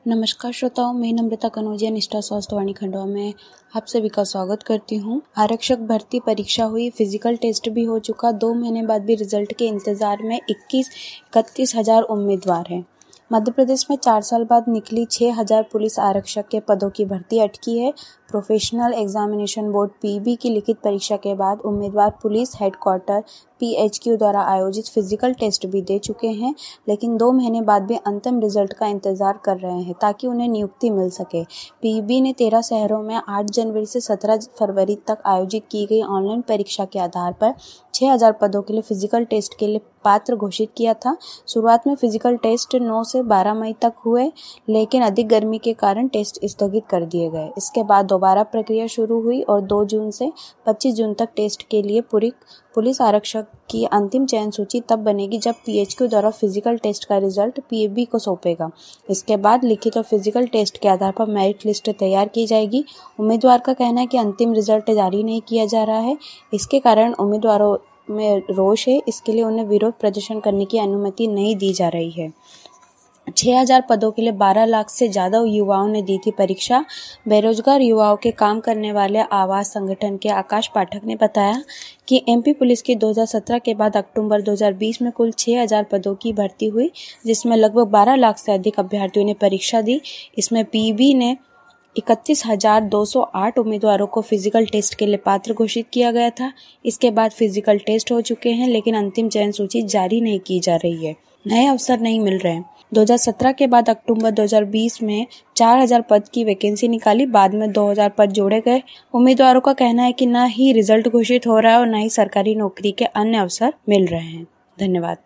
नमस्कार श्रोताओं, मैं नम्रता कनौजिया निष्ठा स्वास्थ्य वाणी खंडवा में आप सभी का स्वागत करती हूँ। आरक्षक भर्ती परीक्षा हुई, फिजिकल टेस्ट भी हो चुका। 2 महीने बाद भी रिजल्ट के इंतजार में 31 हजार उम्मीदवार हैं। मध्य प्रदेश में 4 साल बाद निकली 6,000 पुलिस आरक्षक के पदों की भर्ती अटकी है। प्रोफेशनल एग्जामिनेशन बोर्ड पीईबी की लिखित परीक्षा के बाद उम्मीदवार पुलिस हेडक्वार्टर पीएचक्यू द्वारा आयोजित फिजिकल टेस्ट भी दे चुके हैं, लेकिन 2 महीने बाद भी अंतिम रिजल्ट का इंतजार कर रहे हैं ताकि उन्हें नियुक्ति मिल सके। पीईबी ने 13 शहरों में 8 जनवरी से 17 फरवरी तक आयोजित की गई ऑनलाइन परीक्षा के आधार पर 6,000 पदों के लिए फिजिकल टेस्ट के लिए पात्र घोषित किया था। शुरुआत में फिजिकल टेस्ट 9 से 12 मई तक हुए, लेकिन अधिक गर्मी के कारण टेस्ट स्थगित कर दिए गए। इसके बाद दोबारा प्रक्रिया शुरू हुई और 2 जून से 25 जून तक टेस्ट के लिए पुलिस आरक्षक की अंतिम चयन सूची तब बनेगी जब पीएचक्यू द्वारा फिजिकल टेस्ट का रिजल्ट पीईबी को सौंपेगा। इसके बाद लिखित और फिजिकल टेस्ट के आधार पर मेरिट लिस्ट तैयार की जाएगी। उम्मीदवार का कहना है कि अंतिम रिजल्ट जारी नहीं किया जा रहा है। इसके कारण उम्मीदवारों में रोष है। इसके लिए उन्हें विरोध प्रदर्शन करने की अनुमति नहीं दी जा रही है। 6,000 पदों के लिए 12 लाख से ज्यादा युवाओं ने दी थी परीक्षा। बेरोजगार युवाओं के काम करने वाले आवास संगठन के आकाश पाठक ने बताया कि एमपी पुलिस की 2017 के बाद अक्टूबर 2020 में कुल 6,000 पदों की भर्ती हुई, जिसमें लगभग 12 लाख से अधिक अभ्यर्थियों ने परीक्षा दी। इसमें पीईबी ने 31,208 उम्मीदवारों को फिजिकल टेस्ट के लिए पात्र घोषित किया गया था। इसके बाद फिजिकल टेस्ट हो चुके हैं, लेकिन अंतिम चयन सूची जारी नहीं की जा रही है। नए अवसर नहीं मिल रहे हैं। 2017 के बाद अक्टूबर 2020 में 4,000 पद की वैकेंसी निकाली, बाद में 2,000 पद जोड़े गए। उम्मीदवारों का कहना है कि न ही रिजल्ट घोषित हो रहा है और न ही सरकारी नौकरी के अन्य अवसर मिल रहे हैं। धन्यवाद।